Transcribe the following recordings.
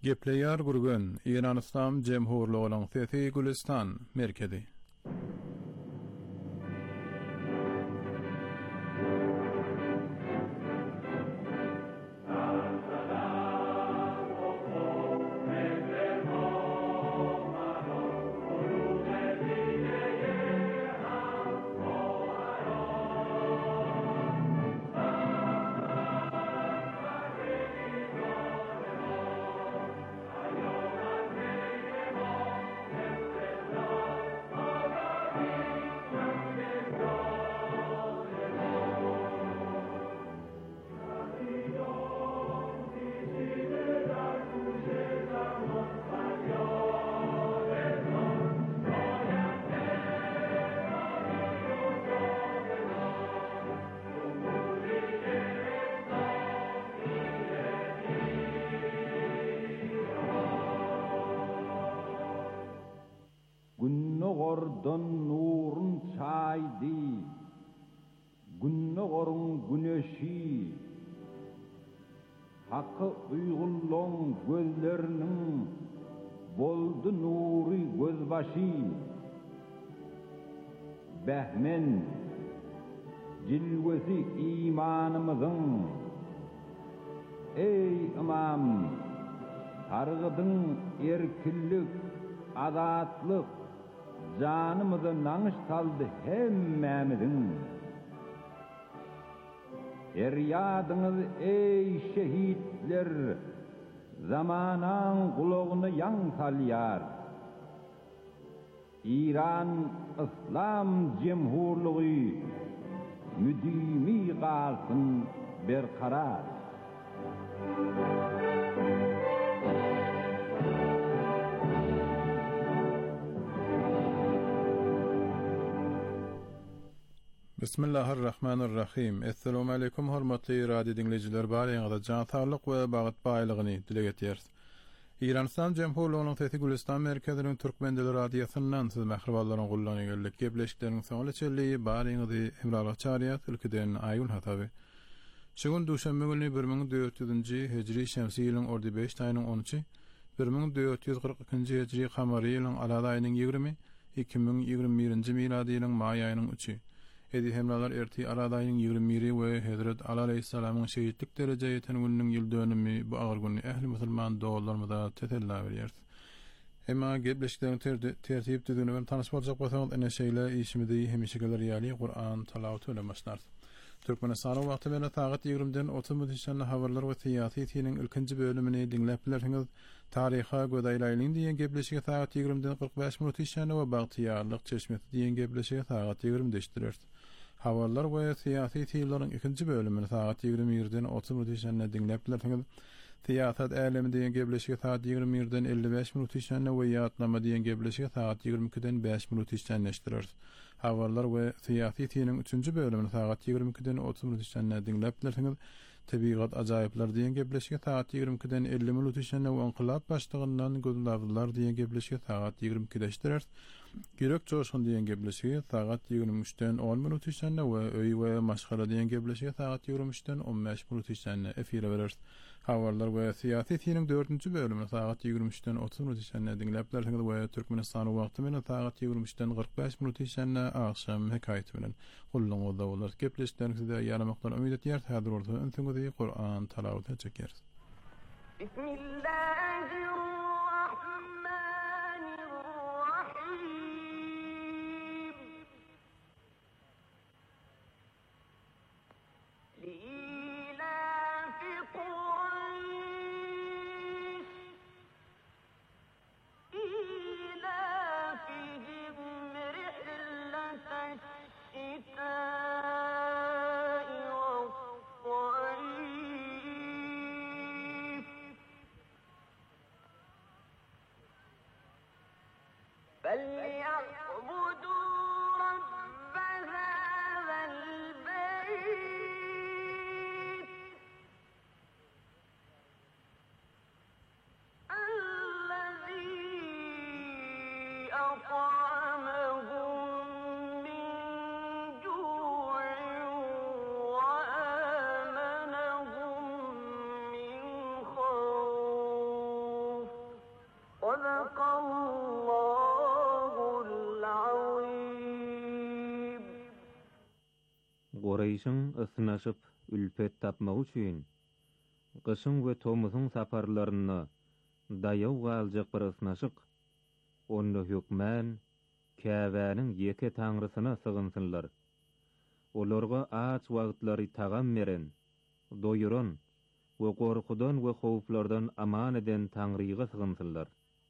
Gepleýär gurgun Iran İslam Jemhurlugynyň Fethi Gülistan merkezi. Günnogordan nurun çaydı, günnogorun güneşi, hakkı uygulluğun gözlerinin boldu nuri gözbaşı. Behmen, cilvesi imanımızın, ey imam, targıdın erkillik, azatlık, canımızı nanış saldı hemmemizin. Feryadınız ey şehitler, zamanan kulağını yan salyar. İran İslam Cemhurluğu müdimi kalsın berkarar. Bismillahirrahmanirrahim. Assalamu alaykum hormatly radio dinleyijiler, barýaňyza jan sağlyk we bagat baýlygyny dile getýäris. İran İslam Jemhurlugynyň Fethi Gülistan merkeziniň Türkmen dili radiosundan siz mähribanlaryň gullanyny geldik. Gepleşikleriniň soňly çelliği barýaňyzy emrala çarýat ülkeden aýul hataby. Şugun duşanbe günü 1400-nji hijri şemsi ýylyň ordy 5 aýynyň 13-y, 1442-nji hijri kamary ýylyň alada aýynyň 20, 2021-nji miladi ýylyň maý aýynyň 3-y. Edi hemralar erti aradaýyň 21 we Hazrat Ali aleyhissalamyň şehitlik derejeye ýeten gününiň ýyl dönümi bu agyr günü ähli musulman dogallarymyzda tetella berýär. Emma gepleşikden tertip düzgünü bilen tanyş boljak bolsaňyz ene şeýle işimizi hemişegeler ýaly Qur'an talawaty bilen başlar. Türkmenistan wagty bilen saat 20-den 30 minutçany habarlar we syýasy ýetiniň ilkinji bölümini dinläp bilersiňiz. Taryha gödaýlaýlyň diýen gepleşige saat 20-den 45 minut işäni we bagtyýarlyk çeşmeti diýen gepleşige saat 20-de işdirer. Habarlar we syýasy ýetiniň ikinji bölümini saat 21-den 30 minut işäni dinläp bilersiňiz. Siýasat älemi diýen gepleşige saat 21-den 55 minut işäni we ýatnama diýen gepleşige saat 22-den 5 minut işäni işdirer. Habarlar we syýasy ýetiniň 3-nji bölümini saat 22-den 30 minut işäni dinläp bilersiňiz. Tabiat ajaýyplar diýen gepleşige saat 22-den 50 minut işäni we inqilab başlygyndan gözlemler diýen gepleşige saat 22-de işdirer. Gürek çoşun diýen gepleşige saat 23-den 10 minut işäni we öý we maşgala diýen gepleşige saat 23-den 15 minut işäni efire berer. Habarlar we syýasy ýetiniň 4-nji bölümini saat 23-den 30 minut işäni dinläp bilersiňiz we Türkmenistan wagty bilen saat 23-den 45 minut işäni akşam hekaýet bilen gullanyňyzda bolar. Gepleşikleriniňizde ýaramakdan umyt etýär. Häzir orta öňüňizde Qur'an talawaty çeker. Bismillahirrahmanirrahim. Lilafi Quraysh ilafihim rihlatash shitaa'i was-sayf فليعبدوا رب هذا البيت الذي أطعمهم من جوع وآمنهم من خوف Orayşyň ısnaşyp ülpet tapmak üçin gyşyň we tomusyň saparlaryna daýaw galjak bir ısnaşyk. Onda hükmän käbäniň ýeke taňrysyna sygynsynlar. Olarga aç wagtlary tagam beren, doýuran we gorkudan we howplardan aman eden Taňryga sygynsynlar.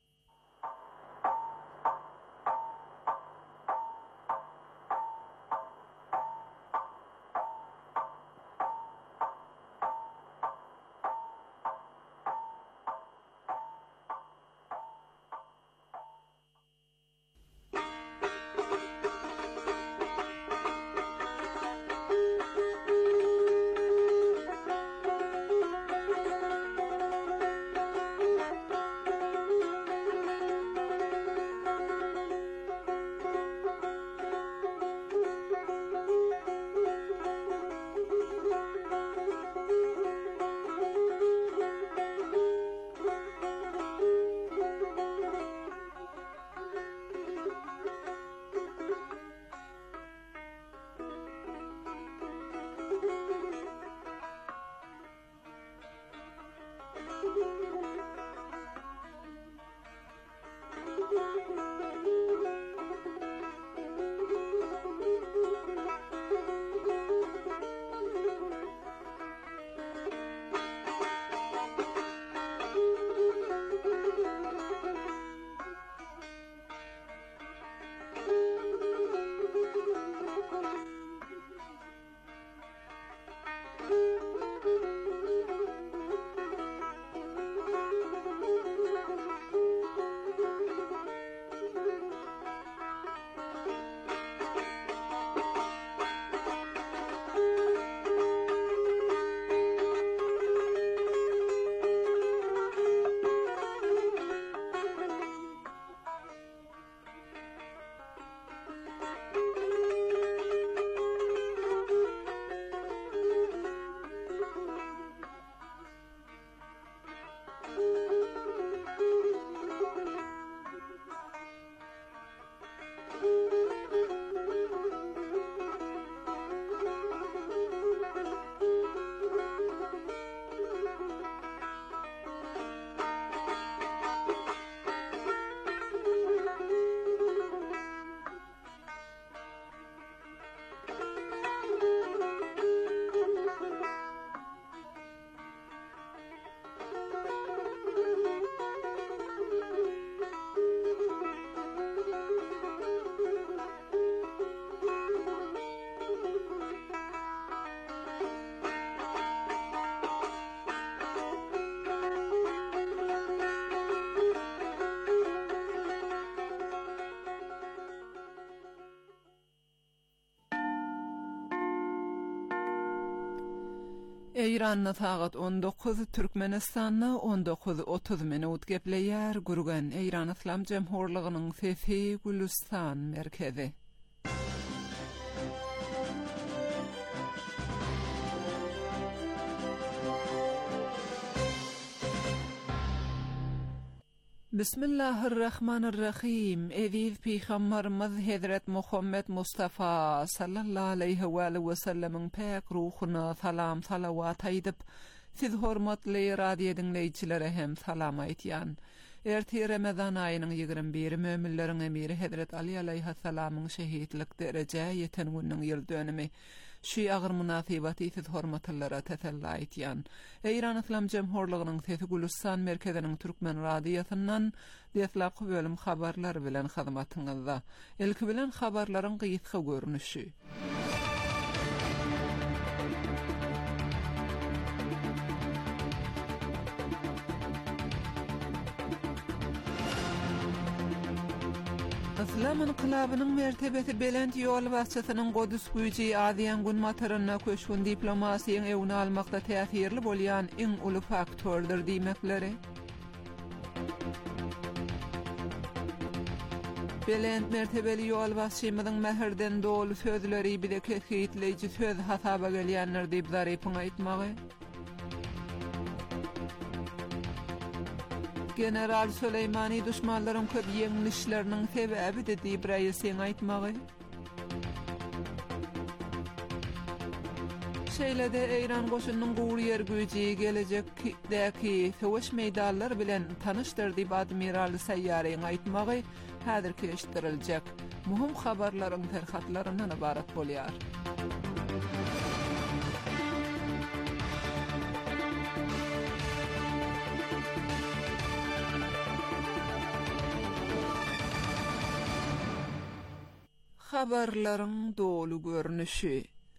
İran'na saat 19, Türkmenistan'na 19:30 minut gepleýär gurgan İran İslam Jemhurlygynyň Fefi Gülistan merkezi. Bismillahirrahmanirrahim. Eziz Peygamberimiz Hazret Muhammed Mustafa sallallahu aleyhi ve sellem'in pek ruhuna salam salavat aýdyp, siz hormatly radio dinleýçilere hem salam aýtýan. Erti Ramazan aýynyň 21 möminleriň emiri Hazret Ali aleyhissalamyň şehitlik derejä ýeten günüň ýyl dönümi. Şu agyr munasabaty siz hormatlylara täsellä aýtýan. İran İslam Jemhurlygynyň Fefi Gülistan merkeziniň Türkmen radiosundan diýetlak bölüm habarlar bilen hyzmatyňyzda. Ilki bilen habarlaryň gysga görnüşi. İslam inqilabynyň mertebesi belent ýol başçysynyň Godus güýji Aziýan gün mataryna köşgün diplomasiýaň ewini almakda täsirli bolýan iň uly faktordur diýmekleri. Belent mertebeli ýol başçymyzyň mähirden dolu sözleri bile kesitleýiji söz hasaba gelýänler diýip zarypyň aýtmagy. General Süleymani düşmanlaryň köp ýeňilişleriniň sebäbi de diýip raýysyň aýtmagy. Şeýlede Eýran goşunynyň gowry ýer güýji gelecekdäki söwüş meýdanlary bilen tanışdyr diýip Admiral Sayyaryň aýtmagy häzir keşdiriljek. Muhim habarlaryň terhatlaryndan ibarat bolýar. Habarlaryň dolu görnüşi.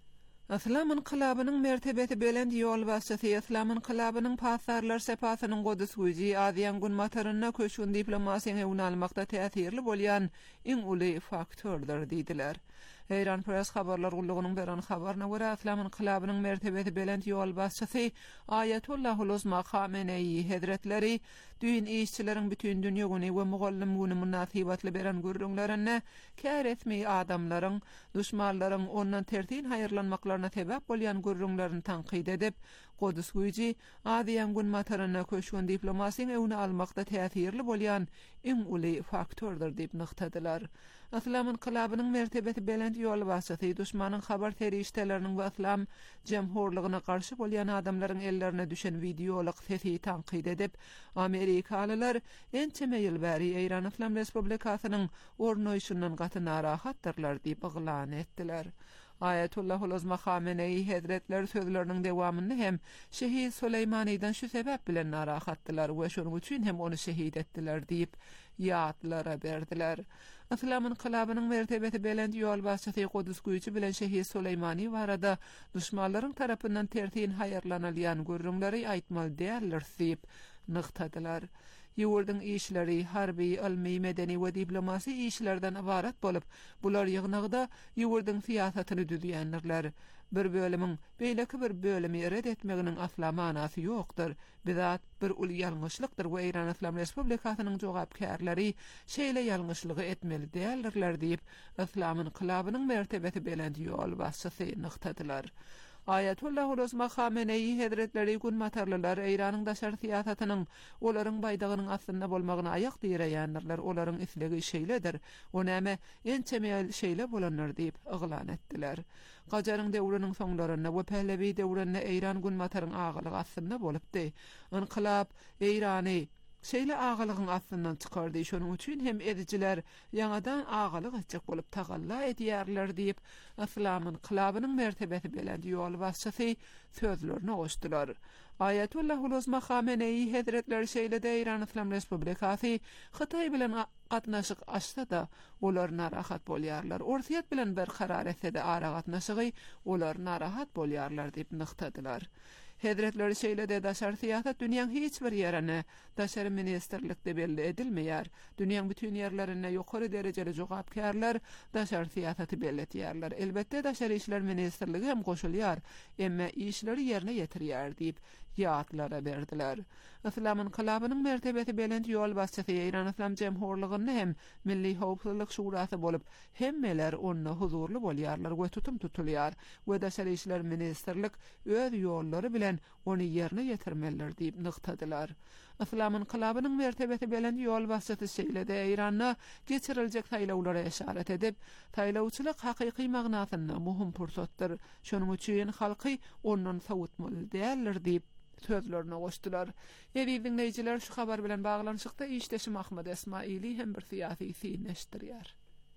Islam inqilabynyň mertebeti belend ýol başçysy Islam inqilabynyň pasarlar sepatynyň godus güýji Aziýan gün mataryna köşgün diplomasiýany öňe almakda täsirli bolýan iň uly faktordur diýdiler. Eýran Press habarlar gullugynyň beran habaryna görä Islam inqilabynyň mertebeti belend ýol başçysy Ayatullah Uluzma Khamenei Hazretleri düýün işçileriň bütün dünýä güni we mugallim güni munasabatly beren gürrüňlerine kär etmeýi adamlaryň, düşmanlaryň ondan tertin haýyrlanmaklaryna sebäp bolýan gürrüňlerini tanqid edip, Godus güýji Aziýan gün mataryna köşgün diplomasiýany öňe almakda täsirli bolýan iň uly faktordur diýip nyktadylar. Islam inqilabynyň mertebeti belend ýol başçysy düşmanyň habar terişdeleriniň we islam jemhurlygyna garşy bolýan adamlaryň ellerine düşen videolyk sesi tanqid edip, Amerikalylar ençe meýil bäri Eýran Islam Respublikasynyň ornoýşundan gaty narahatdyrlar diýip yglan etdiler. Ayatullah Uluzma Khamenei Hazretleri sözlerinin dewamynda hem Şehid Süleymaniýdan şu sebäp bilen narahatdylar we şonuň üçin hem onu şehid etdiler diýip ýatlara berdiler. Islam inqilabynyň mertebeti belend ýol başçysy Godus güýji bilen Şehid Süleymani barada düşmanlaryň tarapyndan tertin haýyrlanylýan görrüňleri aýtmaly däldir diýip nyktadylar. Ýurdun işleri, harbi, ilmi, medeni we diplomasi işlerden ibarat bolup, bular ýygnagda ýurdun siýasatyny düzýänler. Bir bölümiň beýleki bir bölümi red etmeginiň asla manasy ýokdur. Bizat bir uly ýalňyşlykdyr we Eýran Islam Respublikasynyň jogapkärleri şeýle ýalňyşlygy etmeli däldirler diýip Islam inqilabynyň mertebeti belend ýol başçysy nyktadylar. Ayatullah Uluzma Khamenei Hazretleri gün matarlylar Eýranyň daşar siýasatynyň olaryň baýdagynyň aslynda bolmagyna aýak diýerýänler, olaryň islegi şeýledir. O näme ençe meýil şeýle bolanlar diýip yglan etdiler. Gajaryň döwrüniň soňlaryna we Pehlevi döwrüne Eýran gün mataryň agalygy aslynda bolupdy. Inqilab Eýrany şeýle agalygyň aslyndan çykardy. Şonuň üçin hem edijiler ýangadan agalyk etjek bolup tagalla edýärler diýip Islam inqilabynyň mertebeti belend ýol başçysy sözlerini goşdylar. Ayatullah Uluzma Khamenei Hazretleri şeýle-de Eýran Islam Respublikasy Hytaý bilen gatnaşyk açsa da olar narahat bolýarlar. Orsiýet bilen bir karar etse de ara gatnaşygy olar narahat bolýarlar diýip nyktadylar. Hazretleri şeýle-de daşar siýasat dünýäň hiç bir ýerine daşary ministerlikde belli edilmeýär. Dünýäň bütün ýerlerine ýokary derejeli jogapkärler daşar siýasaty belli etýärler. Elbetde daşary işler ministerligi hem goşulýar, emma işleri ýerine ýetirýär diýip ýatlara berdiler. Islam inqilabynyň mertebeti belend ýol başçysy Eýran Islam Jemhurlygyny hem Milli Howpsuzlyk Şurasy bolup, hemmeler onda huzurly bolýarlar we tutum tutulýar we daşary işler ministerlik öz ýollary bilen onu ýerine ýetirmeliler diýip nyktadylar. Islam inqilabynyň mertebeti belend ýol başçysy şeýle-de Eýranda geçiriljek taýlawlara eşaret edip, taýlawçylyk hakyky magnasyna muhim pursatdyr. Şonuň üçin halky ondan sowutmaly däldir diýip sözlerine goşdylar. Eýdi dinleýijiler, şu habar bilen baglanyşykda işdeşim Ahmed Esmaili hem bir siýasy siňeşdirýär.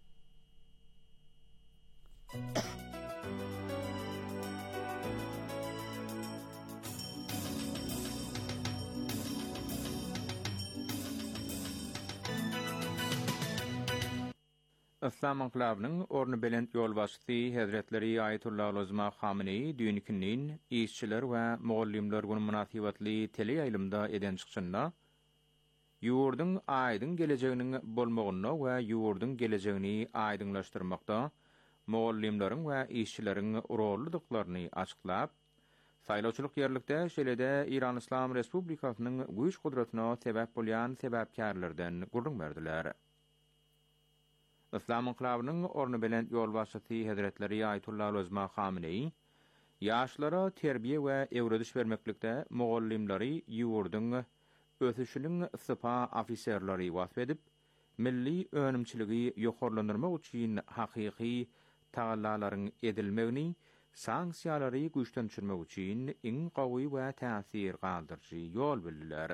Islam inqilabynyň orny belend ýol başçysy Hazretleri Ayatullah Uluzma Khamenei düýnükinin işçiler we mugallimler güni munasabatly teleýaýlymda eden çykşynda ýurdun aýdyň gelejeginiň bolmagyny we ýurdun gelejegini aýdyňlaşdyrmakda mugallimleriň we işçileriň rolludyklaryny açyklap, saýlawçylyk ýerlikde şeýle-de Eýran Islam Respublikasynyň güýç gudratyna sebäp bolýan sebäpkärlerden gurrun berdiler. Islam inqilabynyň orny belend ýol başçysy Hazretleri Ayatullah Uluzma Khamenei ýaşlara terbiýe we öwrediş bermeklikde mugallimleri ýurdun ösüşiniň sypa ofiserleri wasp edip, milli önümçiligi ýokarlandyrmak üçin hakyky tagallalaryň edilmegini, sanksiýalary güýçlendirmek üçin iň gowy we täsir galdyrjy ýol bildiler.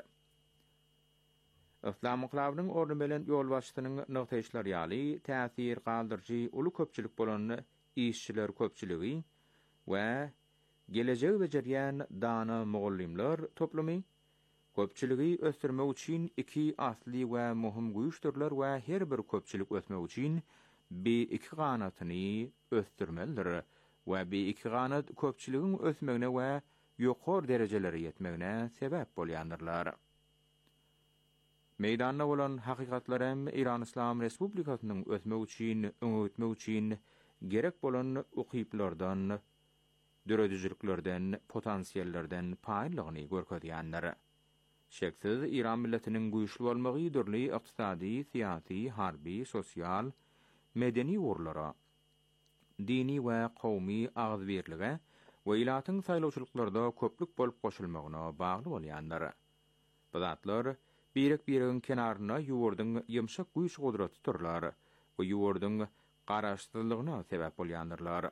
Islam inqilabynyň orny bilen ýol başçysynyň noktaýşlary ýaly täsir galdyrjy uly köpçülik bolan işçiler köpçüligi we gelejegi bejerýän dana mogullimler toplumy köpçüligi ösdürmek üçin iki asly we muhim güýçdürler we her bir köpçülik ösmek üçin bir iki ganatyny ösdürmelidir we bir iki ganat köpçüligiň ösmegine we ýokary derejelere ýetmegine sebäp bolýandyrlar. Meydanda bolan hakykatlar hem İran İslam Respublikasynyň ösmek üçin, öňütmek üçin gerek bolan ukyplardan, döredüjliklerden, potansiýellerden paýlygyny görkezýänler. Şeksiz İran milletiniň güýçli bolmagy dürli ykdysady, syýasy, harby, sosial, medeni urlara, dini we kowmy agzbirlige we ilatyň saýlawçylyklarda köplük bolup goşulmagyna bagly bolýanlar. Bu zatlar birek-biregiň kenaryna ýuwurdyň ýymşak güýç gudraty turlar we ýuwurdyň garaşdyrlygyna sebäp bolýandyrlar.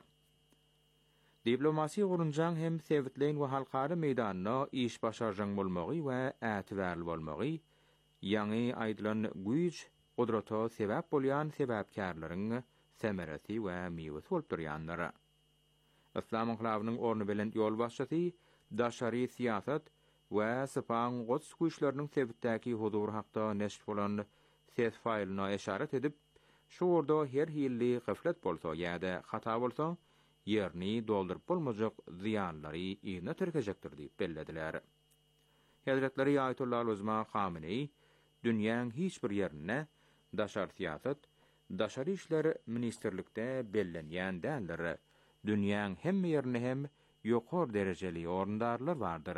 Diplomasi gurunjaň hem sewitleýin we halkary meýdanyna iş başarjaň bolmagy we ätibärli bolmagy, ýaňy aýdylan güýç gudraty sebäp bolýan sebäpkärlaryň semereti we miwesi bolup durýanlar. İslam inqilabynyň orny bilen ýol başçysy daşary siýasat we Sapan Quds güýçleriniň sebitdäki hudur hakda neşr bolan ses faýlyna eşaret edip, şu orda her hilli gaflet bolsa ýa-da hata bolsa, ýerni doldurup bolmajak ziýanlary ýene terkejekdir diýip bellediler. Hazretleri Ayetullah Uzma Khamenei dünýäň hiç bir ýerine daşar siýasat, daşary işler ministerlikde bellenýän däldir. Dünýäň hemme ýerine hem ýokary derejeli orundarlar bardyr.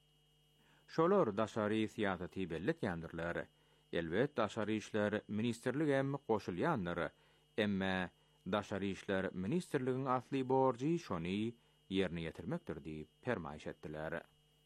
Şolar daşary siýasaty belletýändirler. Elbet daşary işler ministerligi hem goşulýandyr. Emma daşary işler ministerligiň asly borjy şony ýerine ýetirmekdir diýip permaýş etdiler.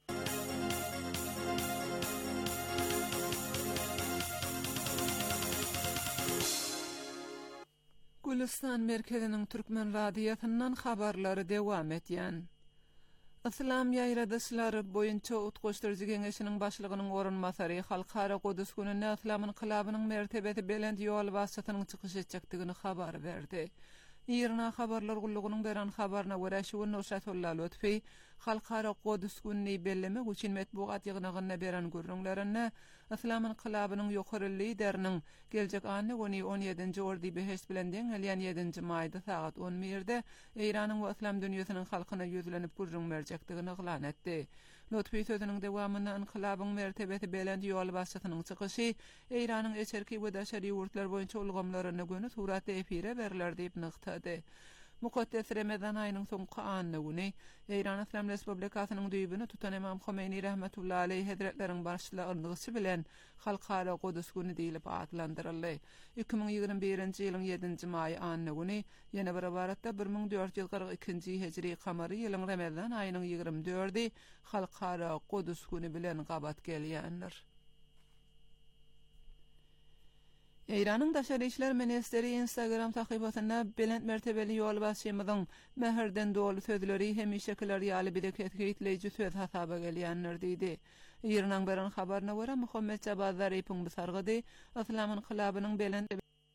Gülistan merkeziniň türkmen radiýasyndan habarlary dewam etýän. İslam ýaýradyşlary boýunça utgoşdurjy geňeşiniň başlygynyň orunmasary Halkara Kudus gününe Islam inqilabynyň mertebesi belend ýol başçysynyň çykyş etjekdigini habar berdi. İran habarlar gullugynyň beran habaryna görä şu Nusratullah Lutfi Halkara Kudus gününi bellemek üçin metbuat ýygnagyna beran görüňlerini Islam inqilabynyň ýokary lideriniň geljek anny güni 17-nji ordy behes bilen deňelýän 7-nji maýda saat 11-de Iranyň we Islam dünýäsiniň halkyna ýüzlenip gürrüňmerjekdigini eglan etdi. Lutfi sözüniň dewamynda inqilabyň mertebesi belend ýol başçysynyň çykyşy Iranyň eçerki we daşary ýurtlar boýunça ulgamlaryny göni suratda efire berler diýip nykdy. Mukaddes Ramazan aýynyň soňky anny güni Iran Islam Respublikasynyň düýbüni tutan Imam Khomeini rahmetullahi aleyh hazretleriň başçylygy bilen Halkara Kudus günü diýilip adlandyryldy. 2021-nji ýylyň 7-nji maý anny güni ýene bir baratda 1442-nji hijri kamary ýylyň Ramazan aýynyň 24-di Halkara Kudus günü bilen gabat gelýändir. Iranyň daşary işler ministeri Instagram takybatyna belend mertebeli ýol başçymyzyň meherden dolu sözleri hemişekiler ýaly bir ketgitleýiji söz hasaba gelýänler diýdi. Iranyň beran habaryna görä Muhammed Jabbar Zaripyň bu sargydy Islam inqilabynyň belend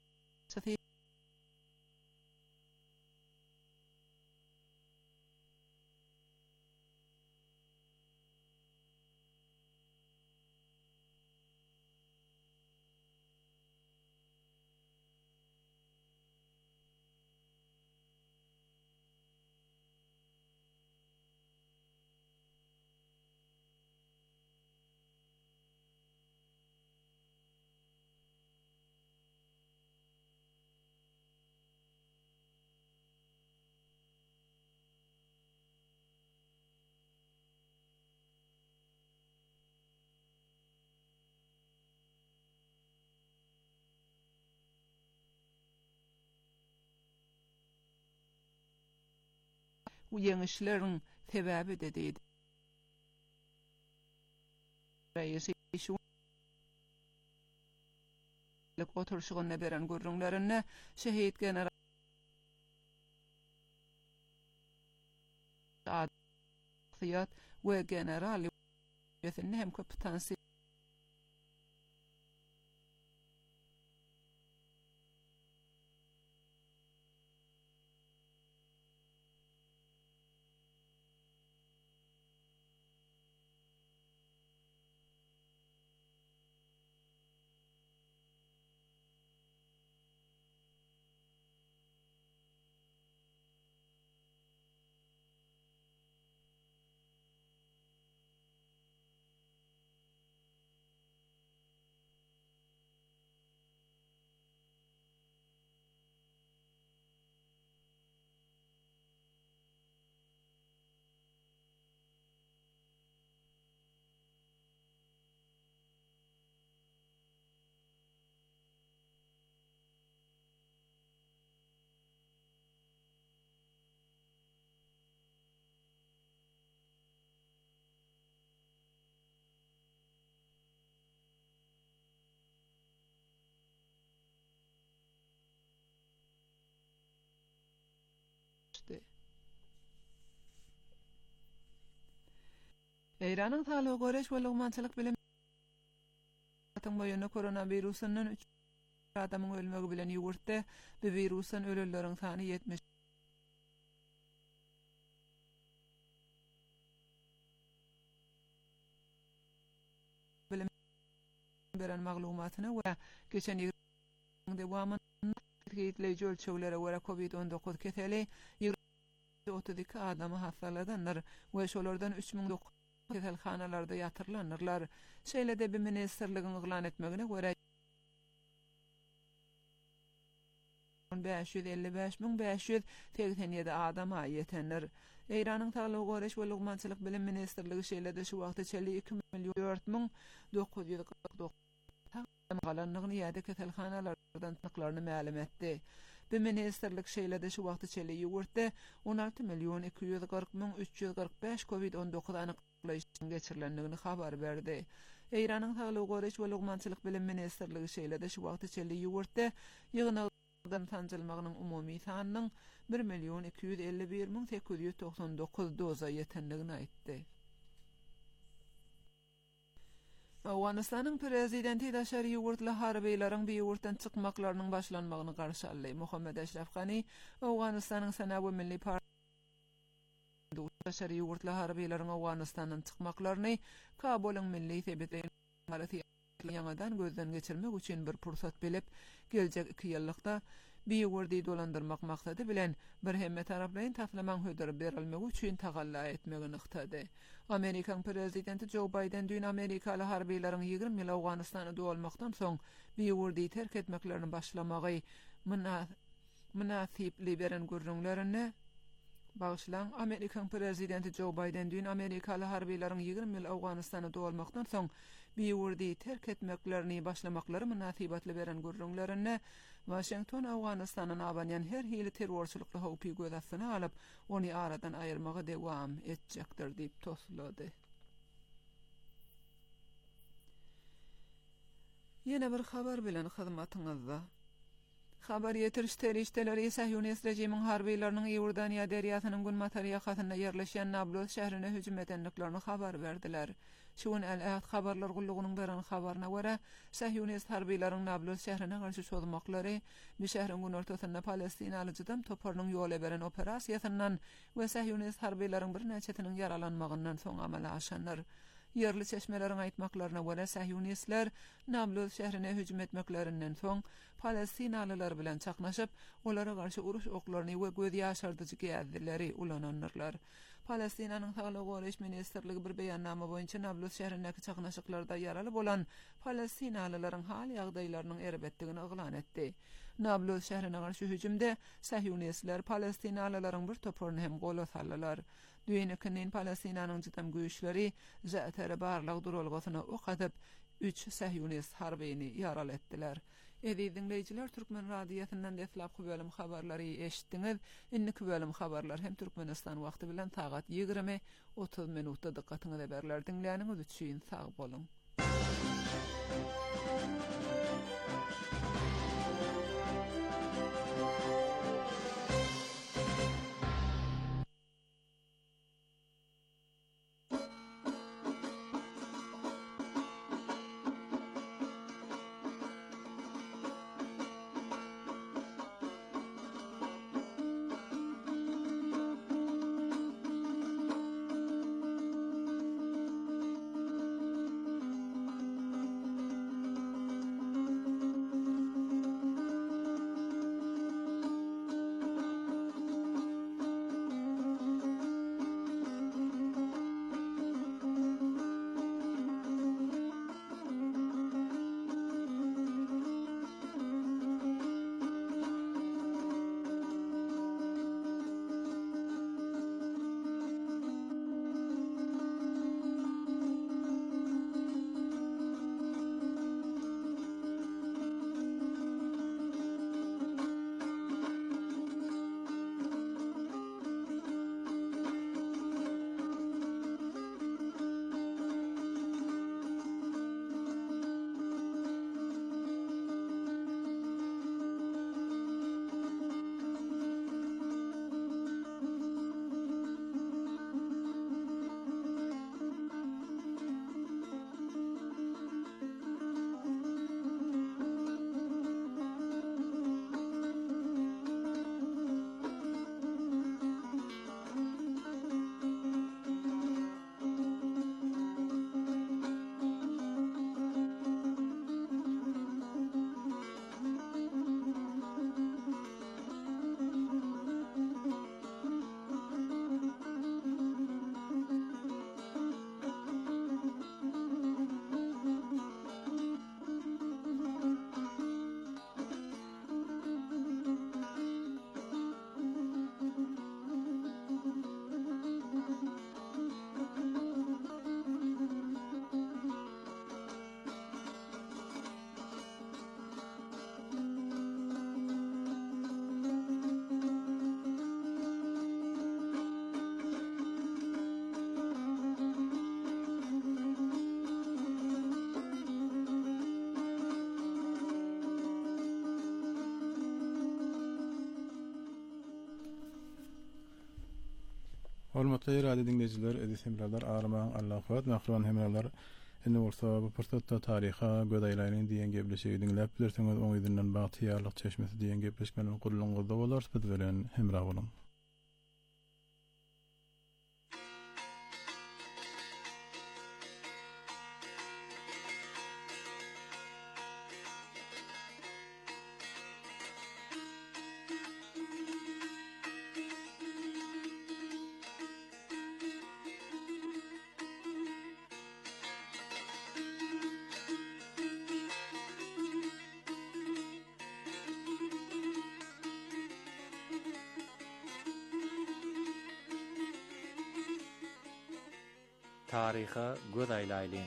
bu ýeňişleriň sebäbi de diýdi. Reisi şu oturşygyna beren görüňlerini şehit general Ameliyat ve General hem Kapitansi İran'ın Sağlık Göreş ve Logmançılık Bilim boyunca koronavirusundan 3 adamın ölmegi bilen ýugurtda bu virusun ölülerin sany 70 bilim beren maglumatyna we geçen ýylda dewamyn etkileýici ölçeglere göre COVID-19 keseli 32 adamy hastalandylar we şolardan 3009 kasalxanalarda ýatyrlanyrlar. Şeýlede bir ministerligiň yglan etmegine göre 555.587 adama ýetenler. Eýranyň Sağlyk Göreş we Lugmançylyk Bilim Ministerligi şeýlede şu wagtda çeli 2.4.949 galanlygyny ýa-da kasalxanalardan tyklarny ma'lum etdi. Bu ministerlik şeýlede şu wagtda çeli ýurtda 16.240.345 COVID-19 anyklaýyşyň geçirilendigini habar berdi. Eýranyň Sağlyk Göreş we Lugmançylyk Bilim Ministerligi şeýlede şu wagtda çeli ýurtda ýygynydan tanjylmagynyň umumy sanynyň 1.251.899 doza ýetendigini aýtdy. Awganistanyň prezidenti daşary ýurtly harbylaryň bir ýurtdan çykmaklarynyň başlanmagyny garşy aldy. Muhammed Eşref Gani Awganistanyň Sana we Milli Partiýasy daşary ýurtly harbylaryň Awganistanyň çykmaklaryny Kabulyň milli sebetleri ýangadan gözden geçirmek üçin bir pursat bilip geljek 2 ýyllykda bir ýurtdy dolandyrmak maksady bilen bir hemme taraplaryň taslamaň hödürip berilmegi üçin tagalla etmegini ykdy. Amerikan prezidenti Joe Biden dün Amerikaly harbylaryň 20 ýyl Awganistany dolmakdan soň bir ýurtdy terk etmeklerini başlamagy münasipli beren görnüňlerini bağışlan. Amerikan prezidenti Joe Biden dün Amerikaly harbylaryň 20 ýyl Awganistany dolmakdan soň bir ýurtdy terk etmeklerini başlamaklary münasibatly beren görnüňlerini Washington Awganistanyň abanyan her hili terrorçylykly howpy göz astyna alyp ony aradan aýyrmagy dewam etjekdir diýip toslady. Ýene bir habar bilen hyzmatyňyzda. Habar ýetirişleri Sahyonist rejimiň harbylarynyň Ýordaniýa deriýasynyň gün matarýahatyna ýerleşen Nablus şäherine hüjüm etendiklerini habar berdiler. Şuň el-Ahad habarlar gullugynyň beren habaryna görä, Sahyonist harbylaryň Nablus şäherine garşy çözmaklary bu şäheriň gün ortasynda Palestinalyjydam toparnyň ýola beren operasiýasyndan we Sahyonist harbylaryň bir näçetiniň yaralanmagyndan soň amala aşanlar. Yerli çeşmeleriň aýtmaklaryna görä Sahyonistler Nablus şäherine hüjüm etmeklerinden soň Palestinalylar bilen çaknaşyp, olara garşy uruş oklaryny we göz ýaşardyjy gäzdileri ulananlar. Palestinanyň Sağlyk Göreş Ministerligi bir beýannama boýunça Nablus şäherindäki çaknaşyklarda ýaraly bolan Palestinalylaryň hal ýagdaýlarynyň erbetdigini yglan etdi. Nablus şäherine garşy hüjümde Sahyonistler Palestinalylaryň bir toparyny hem gola saldylar. Düýnekinin Palestinanyň jydam güýçleri Zätere barlyk durulgasyna ok atyp 3 Sahyonist harbyny ýaraly etdiler. Dinleyijiler, Türkmen radiosynyň deflap bölüm habarlary eşitdiňiz. Indiki bölüm habarlar hem Türkmenistan wagty bilen sagat 20:30 minutda diqqatyňyzy berler. Dinleýäniňiz üçin sag bolun. Hormatly radio dinleyijiler, edis hemralar arman Allah'at mahruan hemralar indi bolsa bu pursatda taryha gödäýläýän diýen gepleşigi dinläp bilersiňiz oň ýerinden bagtyýarlyk çeşmesi diýen gepleşmeniň gurulňyzda bolar biz bilen hemra bolun. Taryha gödäýläýän.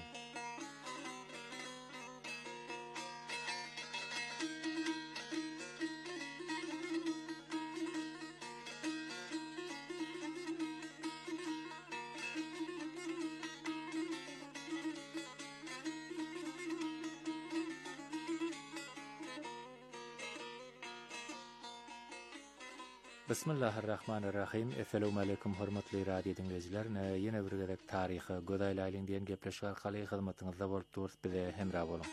Bismillahirrahmanirrahim. Assalamu alaykum hormatly radio dinleyijiler. Ýene bir gerek taryhy gödäýläýän diýen gepleşik arkaly hyzmatyňyzda bolup durýar, bize hemra bolun.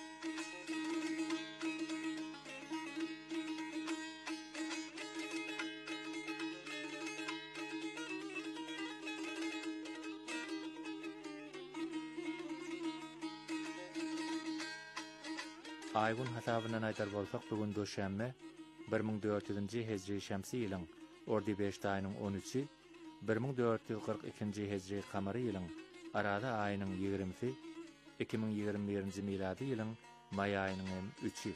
Aýgyn hasabyna aýtar bolsak, bugün döşänme 1400-nji hejri şämsi ýylyň ordy 5 aýynyň 13-i 1442-nji hejri kamary ýylyň arada aýynyň 20-si 2021-nji miladi ýylyň may aýynyň 3-i.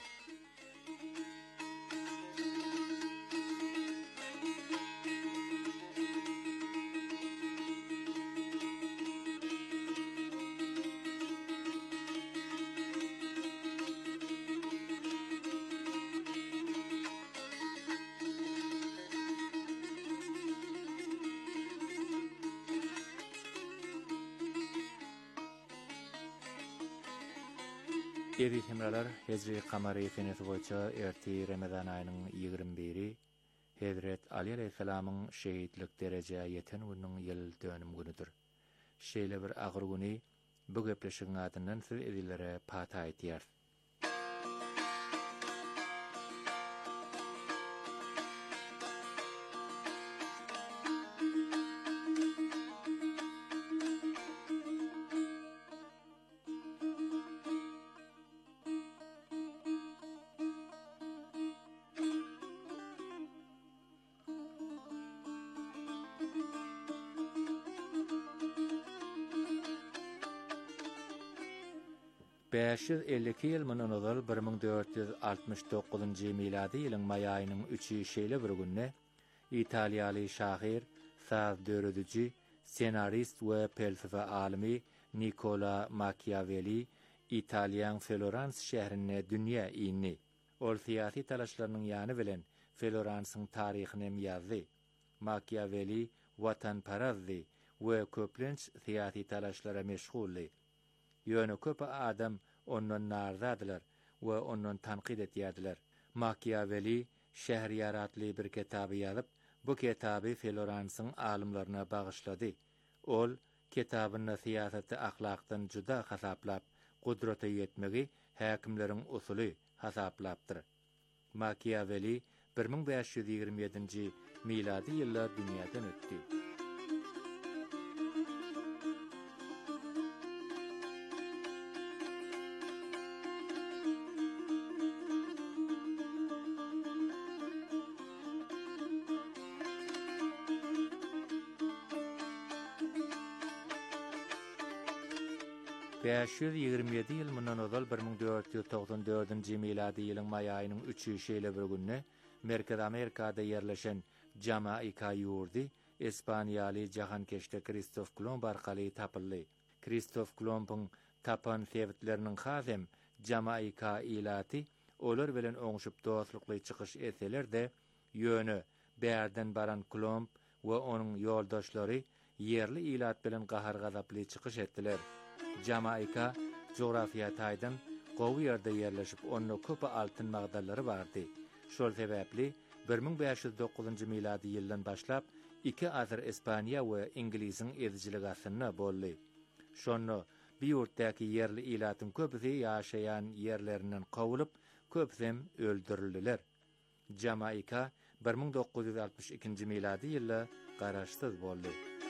Eri hemralar hejri kamary senesi boýunça erti Ramazan aýynyň 21-i Hazrat Ali aleyhissalamyň şehitlik derejeye ýeten günüň ýyl dönüm günüdür. Şeýle bir agyr güni bu gepleşigiň adyndan siz edilere pata aýtýar. Beşiz 52 ýyl mundan ozal 1469-njy miladi ýylyň may aýynyň 3-i şeýle bir günne Italiýaly şahyr, saz döredüji, senarist we felsefe alimi Nicola Machiavelli Italiýanyň Florence şäherine dünýä ýyny. Ol syýasy talaşlarynyň ýany bilen Florence'yň taryhyny ýazdy. Machiavelli watanparazdy we köplenç syýasy talaşlara meşguldy. Ýöne köp adam ondan narzadylar we ondan tanqid etýärdiler. Machiavelli Şähriyatly bir kitaby ýazyp, bu kitaby Florence'yň alimlaryna bagyşlady. Ol kitabyny syýasaty ahlakdan juda hasaplap, gudrata ýetmegi häkimleriň usuly hasaplapdyr. Machiavelli 1527-nji miladi ýylda dünýäden ötdi. Beşiz 27 ýyl mundan ozal 1494-nji miladi ýylyň may aýynyň 3-i şeýle bir günne Merkez Amerikada ýerleşen Jamaika ýurdy Ispaniýaly jahankeşde Kristof Kolumb arkaly tapyldy. Kristof Kolumb'yň tapan sebitleriniň hasem Jamaika ilaty olar bilen oňuşup dostlukly çykyş etseler-de ýöne bärden baran Kolumb we onuň ýoldaşlary yerli ilat bilen gahar gazaply çykyş etdiler. Jamaika coğrafiýa taýdan gowy ýerde ýerleşip onda köp altyn magdallary bardy. Şol sebäpli 1509-njy miladi ýyldan başlap iki azır Espanya we İngiliziň edijiligi asyna boldy. Şonu bir ýurtdaky yerli ilatyn köpüsi ýaşaýan yerlerinden kowulyp, köpsem öldürildiler. Jamaika 1962-nji miladi ýylda garaşsyz boldy.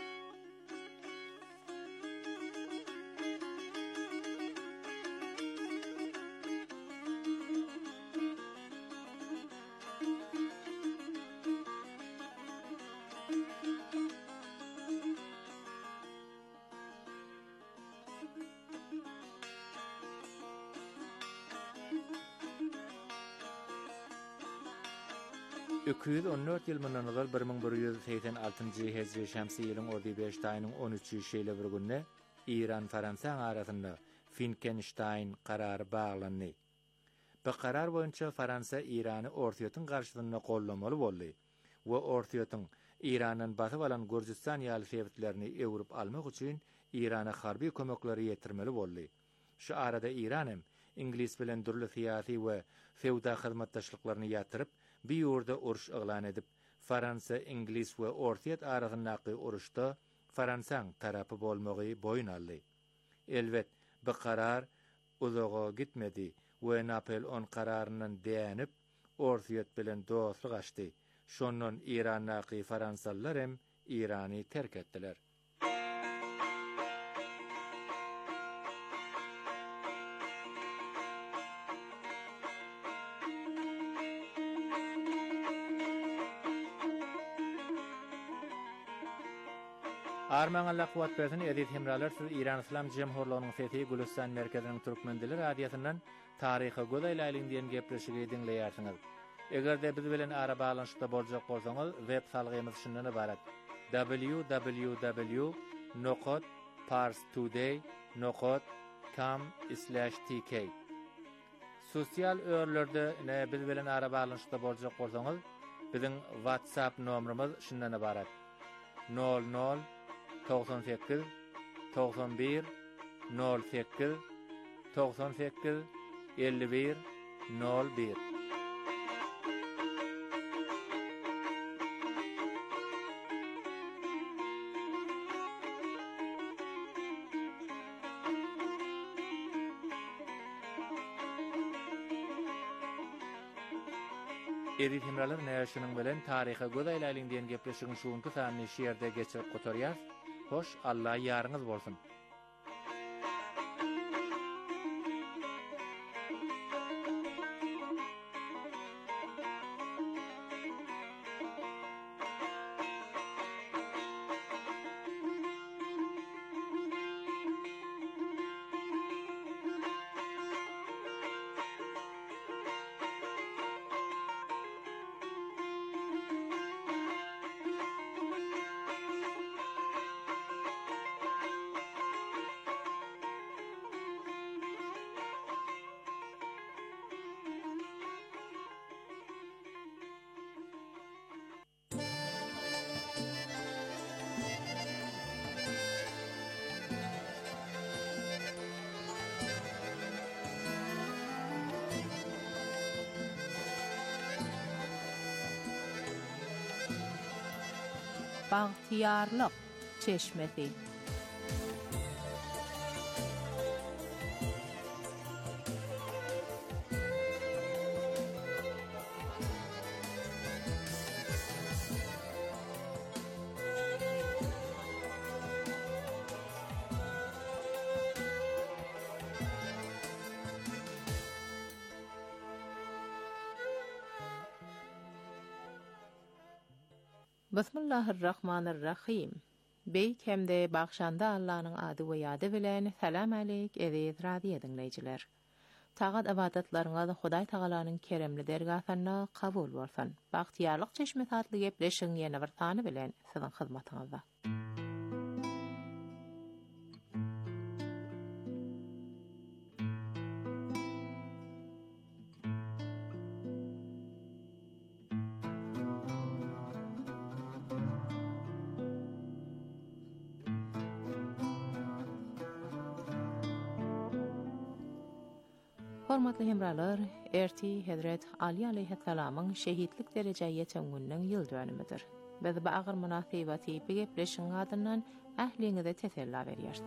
Öküz 14 ýyl mundan ýyl 1186-njy hejri şämsi ýylyň 15 aýynyň 13-nji şeýle bir günde İran Fransa arasynda Finkenstein karary baglandy. Bu karar boýunça Fransa Irany Ortaýatyň garşysynda gollamaly boldy we Ortaýatyň Iranyň basyp alan Gürjistan ýaly sebitlerini öwrüp almak üçin Irana harby kömekleri ýetirmeli boldy. Şu arada Iran hem İngiliz bilen durly syýasy we feodal hyzmatdaşlyklaryny ýatyryp bir ýurda uruş eglan edip, Fransa, İngiliz we Ortaýat arasyndaky uruşda Fransaň tarapy bolmagy boyun aldy. Elbet, bu karar uzağa gitmedi we Napoleon kararyndan däňip Ortaýat bilen dostluk açdy. Şondan İrandaky Fransalylar hem İrany terk etdiler. Arman Allah kuwat bersin edit hemralar siz İran İslam Cemhurluğunyň sesi Gülistan merkeziniň türkmendiler radiýasyndan taryhy godaýlaryň diýen gepleşigi dinleýärsiňiz. Egerde biz bilen ara baglanyşda boljak bolsaňyz web salgymyz şundan ibarat: www.parstoday.com/tk. Sosial örlerde biz bilen ara baglanyşda boljak bolsaňyz biziň WhatsApp nomerimiz şundan ibarat: 00 98 91 08 98 51 01. Edit hemralar näşiniň bilen taryhy godaýlaryň diýen gepleşigiň şuňky sany şeýerde geçirip gotarýar. Hoş, Allah ýarynız bolsun. Bagtyarlyk çeşmesi. Bismillahirrahmanirrahim. Beýik hemde bagşanda Allah'ın adı we ýady bilen salam aleyk aziz radio dinleýijiler. Tagat ibadatlaryňyz Hudaý Tagalanyň keremli dergahyna kabul bolsun. Bagtyarlyk çeşmesi adly gepleşiň ýene bir sany bilen siziň hyzmatyňyzda. Hormatly hemralar, erti Hazret Ali aleyhisselamyň şehitlik derejeye ýeten günüň ýyl dönümidir. Biz bagır münasibeti bir gepleşin adından ähliňize tesella berýär.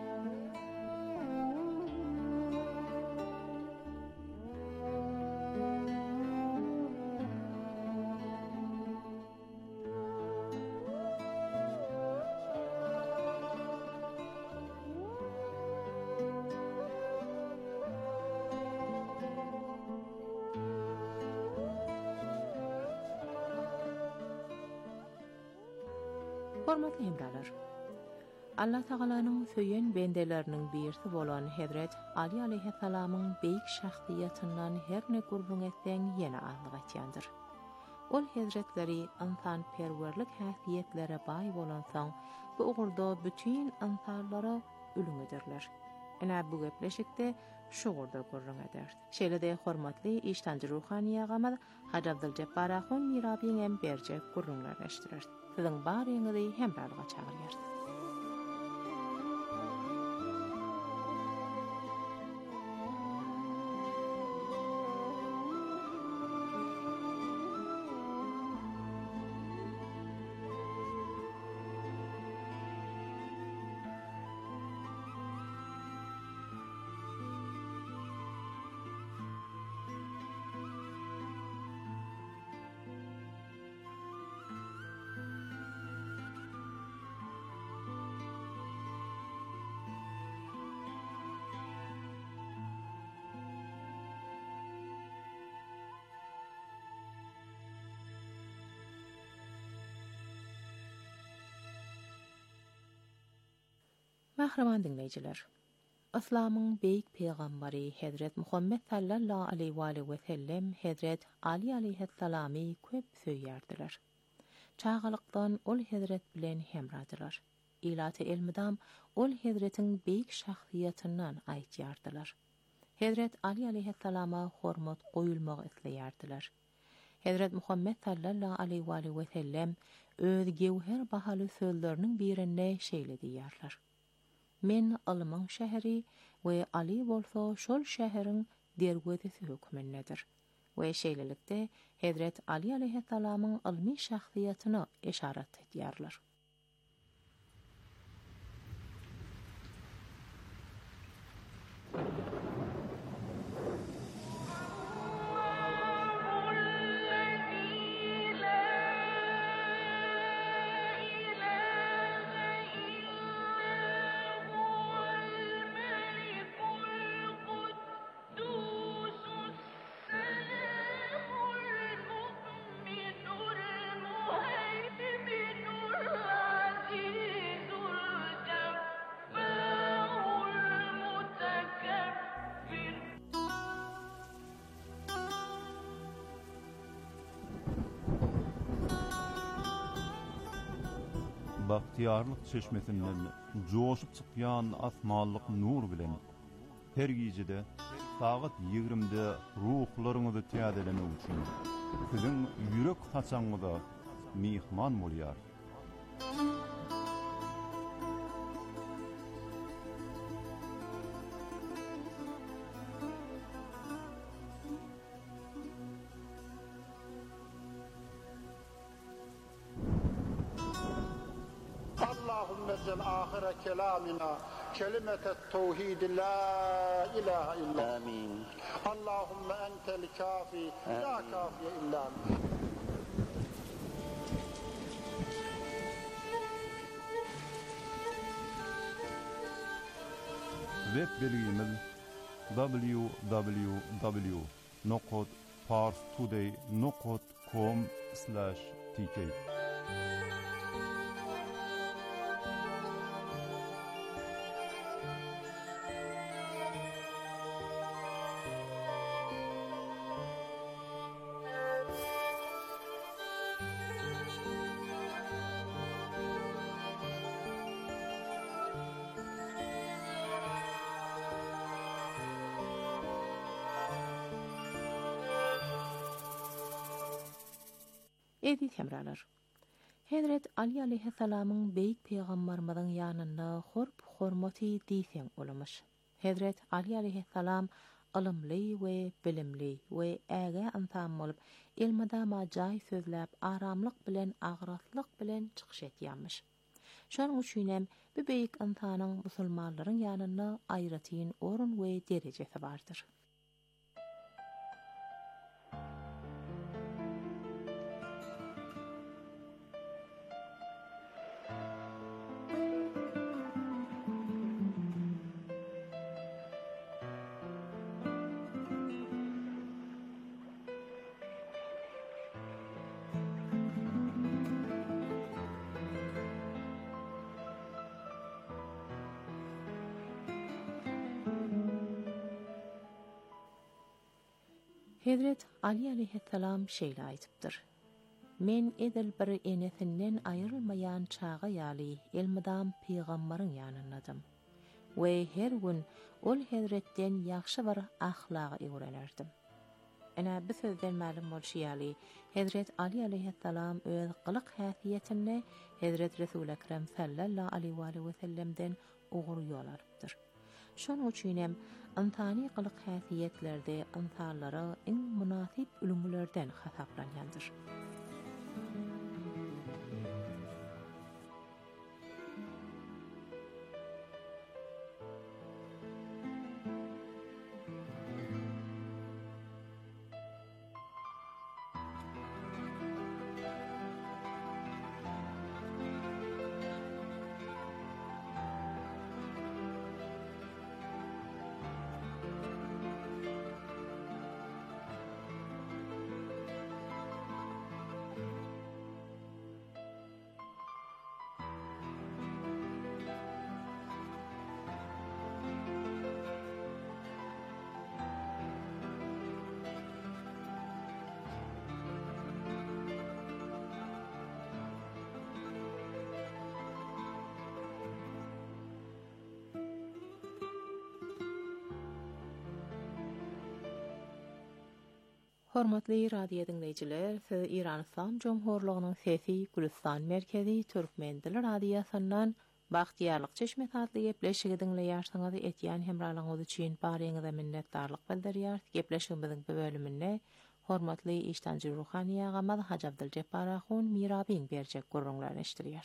Hormatly hemdalar. Allah Taalanyň söýen bendeleriniň birisi bolan Hazrat Ali aleyhissalamyň beýik şahsiýetiniň her ne gurbun etseň ýene azlyk etýändir. Ol hazretleri insan perwerlik häsiýetlere baý bolansaň, bu ugurda bütün insanlara ülüňedirler. Ene bu gepleşikde şu gurda gurrun eder. Şeýle-de hormatly iştanjy ruhaniýa gamad Hacı Abdülcebbar Ahun mirabiň berjek gurrunlarlaşdyrar. Siziň baryňyzy hemralyga çagyrýar. Mahraman dinleyijiler. Islamyň beýik peýgamberi Hazrat Muhammed sallallahu aleyhi we sellem Hazrat Ali aleyhissalamy köp söýýärdiler. Çağalykdan ol Hazrat bilen hemradylar. Ilaty elmidam ol Hazratiň beýik şahsiýetinden aýtýardylar. Hazrat Ali aleyhissalama hormat goýulmagy isleýärdiler. Hazrat Muhammed sallallahu aleyhi we sellem öz gewher bahaly sözleriniň birinde şeýle diýýärler. Men Alman şäheri we Ali bolsa şol şäheriň derwedisi hökmündedir. We şeýlelikde Hazrat Ali aleyhissalamyň ilmi şahsiýetine işaret edýärler. Bahtiyarlyk çeşmesinden joşup çykýan asmanlyk nur bilen her gijede saat 20-de ruhlaryňyzy täzelemek üçin siziň ýürek haçaňyza mihman bolýar. آخر كلامنا كلمة التوحيد لا إله إلا آمين. اللهم أنت الكافي لا كافي إلا أنت. Web belgimiz www.parstoday.com/tk. Edit hemralar. Hazrat Ali aleyhissalamyň beýik peýgamberimiň ýanynda horp hormaty diýsen olamyş. Hazrat Ali aleyhissalam ılımly we bilimli we äge insan bolup ilmada majay sözläp aramlyk bilen agratlyk bilen çykyş etýärmiş. Şonuň üçin hem bu beýik insanyň musulmanlaryň ýanyna aýratyn orun we derejesi bardyr. Hazret Ali aleyhisselam şeýle aýtypdyr. Men edil bir enesinden aýrylmaýan çaga ýaly elmidam peýgamberiň ýanyndaym. We her gün ol Hazretden ýaxşy bir ahlaga öwrenirdim. Ana bu sözden ma'lum bolşýaly Hazret Ali aleyhisselam öz gylyk häsiýetini Hazret Resul Ekrem sallallahu aleyhi we sellemden ugry ýol alypdyr. Şonuň üçin hem insani gylyk häsiýetlerde insanlara iň munasip ulumlardan hasaplanýandyr. Hormatly radio dinleyijiler, siz İran İslam Cumhuriyeti'nin Sesi Gülistan Merkezi Türkmen Dili Radiosynyň Bagtyarlyk çeşme tatly gepleşigi dinleýärsiňiz etýän hemralygyňyz üçin baryňyza minnetdarlyk bildirýär. Gepleşigimiziň bu bölüminde hormatly işdanjy ruhaniýa Gamad Haji Abdyljabbар ahun mirabiň berjek gurrunlaryny eşdirýär.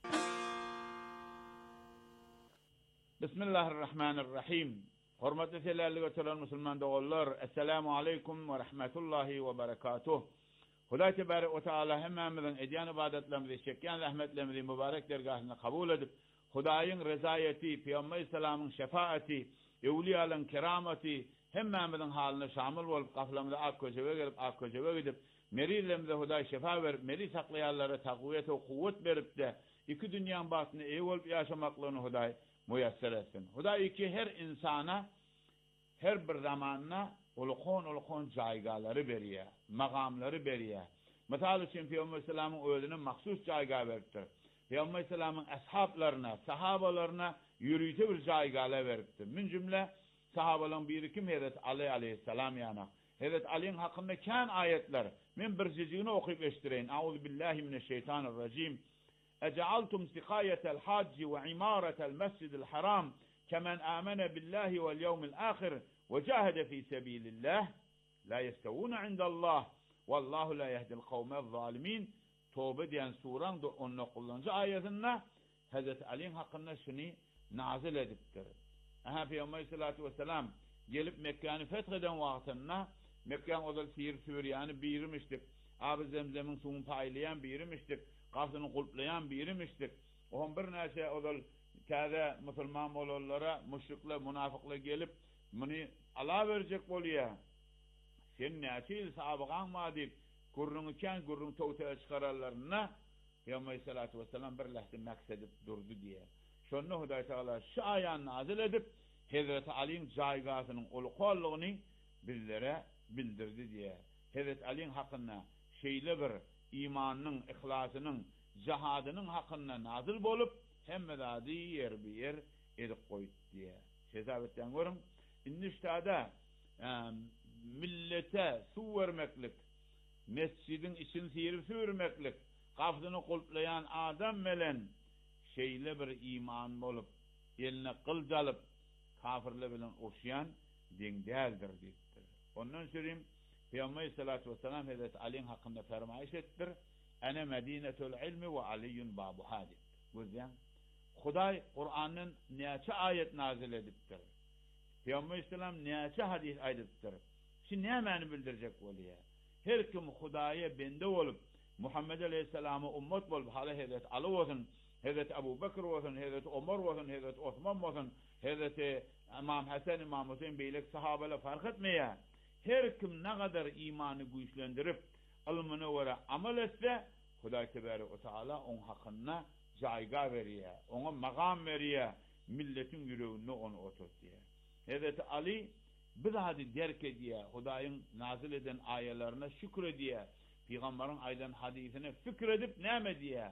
Bismillahirrahmanirrahim. Hormatly selerli götüren musulman dogullar, assalamu aleykum ve rahmetullahi ve berekatuh. Hudaý tebarek we taala hemmemizin edýän ibadetlerimizi, çekýän rahmetlerimizi mübarek dergahyna kabul edip, Hudaýyň rezaýeti, Peýgamber salamyň şefaati, ewliýalaryň keramati hemmemizin halyna şamil bolup gaflamyza ak köjebe gidip, merilerimize Hudaý şefa berip, meri saklaýanlara taqwiyet we kuwwet berip de iki dünýäň batyny eý bolup ýaşamaklygyny Hudaý müyesser etsin. Hudaý ki her insana, her bir zamanna ulukon jaýgalary berýär, magamlary berýär. Misal üçin Peýgamber salamyň özüne mahsus jaýga beripdir. Peýgamber salamyň ashablaryna, sahabalaryna ýürüýte bir jaýgala beripdir. Min jümle sahabalaryň biri kim? Hazret Ali aleyhisselam ýana. Hazret Ali'nin hakkında kan ayetler. Min bir jizigini okuyup eşdireyin. Euzubillahimineşşeytanirracim. أجعلتم سقاية الحاج وعمارة المسجد الحرام كمن آمن بالله واليوم الآخر وجاهد في سبيل الله لا يستوون عند الله والله لا يهدي القوم الظالمين. Tövbe diyen suran da onunla kullanıcı ayetinde Hazreti Ali'nin hakkında şunu nazil ediptir. Peygamber sallallahu vesselam gelip Mekke'ni fetheden vaktinde Mekke'nin odal Suriye'ni birimiştik. Abi Zemzem'in suyunu paylayan birimiştik. Gafsyny gulplayan birimişdik. Oğun bir näçe odal käde musulman bolanlara müşrikler, münafıklar gelip muni ala berjek bolýar. Sen näçe sahabagan ma diýip gurrunu tawta çıkararlaryna Peygamber sallallahu vesselam bir lahza maksat durdu diýär. Şonu Hudaý taala şu aýany nazil edip Hazreti Ali'nin jaýgasynyň uluklygyny bizlere bildirdi diýär. Hazreti Ali'nin hakkında şeýle bir imanının, ihlasının, cihadynyň hakkında nazil bolup hemmedadi yer bir yer edip koydu diye. Şezabetten görüm. İnniştada millete su vermeklik, mescidin için seyirip sürmeklik, gafsyny kulplayan adam bilen şeýle bir iman bolup, eline kılcalıp, kafirle bilen urşyan din değildir deyiptir. Ondan sonra Peygamber sallallahu aleyhi ve sellem Hazreti Ali'nin hakkında fermayış ettir. Ene Medinetul ilmi ve Aliyyun babuha deyiptir. Gözleyen Huday Kur'an'ın neçe ayet nazil ediptir. Peygamber sallam neçe hadis ayettir. Şimdi ne mani bildirecek oluyor? Her kim Hudaya bende olup Muhammed Aleyhisselam'a ummet olup hala Hazreti Ali olsun, Hazreti Ebu Bekir olsun, Hazreti Ömer olsun, Hazreti Osman olsun, Hazreti İmam Hasan, İmam Hüseyin beylik sahabeyle fark etmeye. Her kim ne kadar imanı güçlendirip ilmine göre amel etse Huday Tebarek ve Teala onun hakkında cayga veriyor, ona makam veriyor, milletin yüreğine onu oturtuyor. Hazreti Ali bir hadi derk ediyor, Huday'ın nazil eden ayetlerine şükrediyor, Peygamberin aydan hadisine fikredip ne diye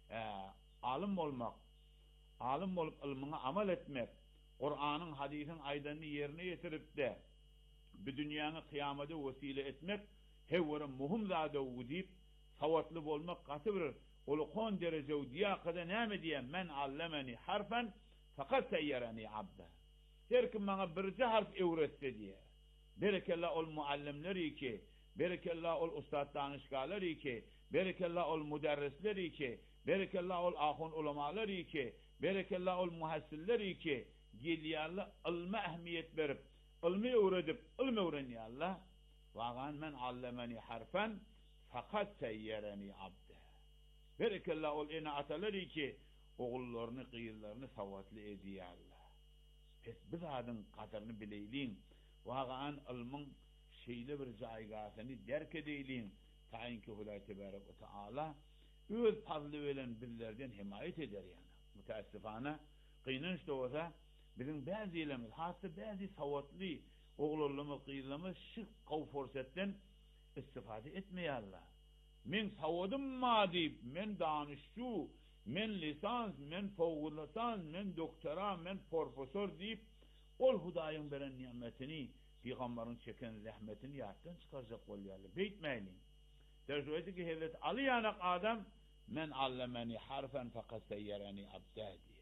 alim olmak, alim olup ilmine amel etmek, Kur'an'ın hadisin aydanını yerine getirip de bir dünyanın kıyamete vesile etmek hevvere muhim zade udip savatlı olmak katı bir olukon derece udiya kadar ne diye men allemeni harfen fakat seyyereni abda. Her kim bana bir harf öğretse diye. Berekallah ol muallimleri ki, berekallah ol ustad danışgaları ki, berekallah ol müderrisleri ki, berekallah ol ahun ulemaları ki, berekallah ol muhassilleri ki, geliyarlı ilme ehmiyet verip, ilmi öğredip, ilmi öğreniyarlar. Vağan men allemeni harfen fakat seyyereni abde. Berekallah ol ena ataları ki, oğullarını, kıyırlarını savatlı ediyarlar. Biz adın kadarını bileyliğin, vağan ilmin şeyli bir caygasını derk edeyliğin, tayin ki Huday Tebarek ve Teala öz fazlı veren bizlerden himayet eder yani. Müteessifane, kıynınç da olsa, bizim bazı ilemiz, hatta bazı savatlı oğullarımız, kıyırlarımız şık kav fırsetten istifade etmeyarlar. Men savadım ma deyip, men danışçu, men lisans, men fawq lisans, men doktora, men profesör deyip ol Hudayın veren nimetini, Peygamberin çeken rahmetini yaratan çıkaracak oluyorlar. Beytmeyin. Dersi ki Hazreti Ali yanak adam men allemeni harfen fakat seyyereni abda diye.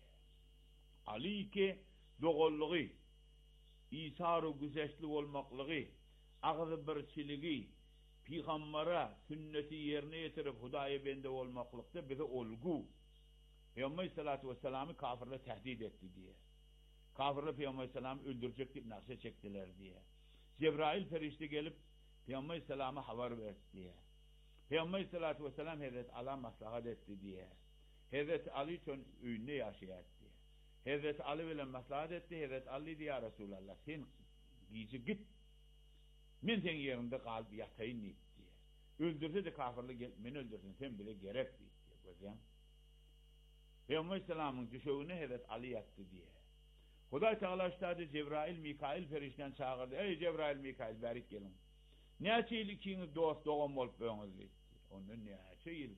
Ali ki doğulluğu, İsar-ı güzeşli olmaklığı, ağzı birçiliği, Peygamber'e sünneti yerine getirip Hudaya bende olmaklıkta bize olgu. Peygamber sallallahu aleyhi ve sellem'i kafirle tehdit etti diye. Kafirle Peygamber sallallahu aleyhi ve sellem'i öldürecek deyip nakşe çektiler diye. Cebrail ferişte gelip Peygamber sallallahu aleyhi ve sellem'e haber verdi diye. Peygamber sallallahu aleyhi ve sellem Hazreti Ali'ye maslahat etti diye. Hazreti Ali için ünlü yaşayat diye. Hazreti Ali ile maslahat etti. Hazreti Ali diye ya Resulallah sen giyici git. Men sen yerinde kalıp yatayın diye. Öldürse de kafirle gel, men öldürsün sen bile gerek diye. Gözleyen. Peygamber sallallahu düşüğüne Hazreti Ali yattı diye. Huday Teala iştadı Cebrail, Mikail ferişten çağırdı. Ey Cebrail, Mikail berik gelin. Neçe yıl ikiniz dost doğum olup böyünüz dedi. Onun neçe yıl.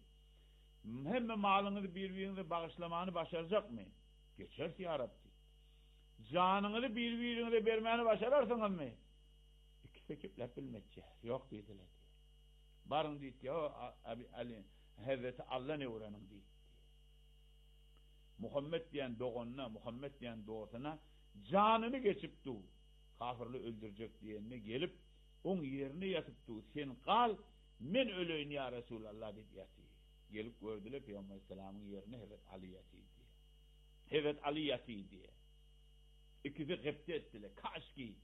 Hem malınızı birbirinize bağışlamanı başaracak mı? Geçerse ya Rabbi. Canınızı birbirinize vermeni başararsınız mı? İkisi ekipler bilmekçe. Yok dediler. Barın deyip ya Ali, Hazreti Allah ne uğranın deyip. Muhammed diyen doğununa, Muhammed diyen doğusuna canını geçip du. Kafirli öldürecek diyenine gelip onun yerine yatıp du. Sen kal, men öleyim ya Resulallah dedi yatıyor. Gelip gördüler Peygamber Aleyhisselam'ın yerine Hazreti Ali yatıyor diye. Hazreti Ali yatıyor diye. İkisi gıpta ettiler. Kaşki.